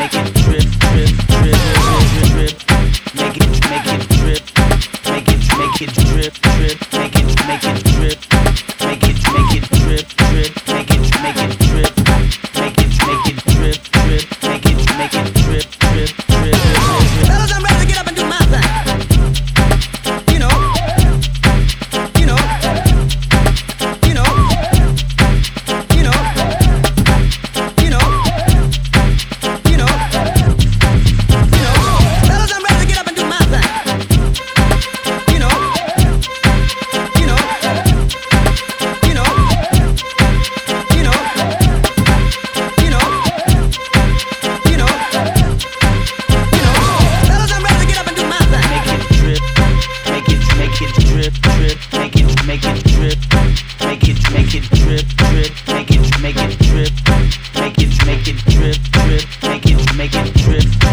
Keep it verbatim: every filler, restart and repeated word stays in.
make it drip, drip, drip, drip, drip. Make it, make it drip, make it, make it drip, drip. Make it, make it drip, make it, make it drip, drip. Make it, make it drip, make it, make it drip, drip. Make it, make it drip, drip, drip, drip. Fellas, I'm ready to get up and do my thing. You know, you know, you know, you know, you know, you know, you know. Fellas, I'm ready to get up and do my thing. You know, you know, you know, you know, you know, you know, you know. Fellas, I'm ready to get up and do my thing. Make it drip, make it, make it drip, drip. Make it, make it drip, make it, make it drip, drip. Make it, make it drip, make it, make it drip, drip. Make it, make it drip.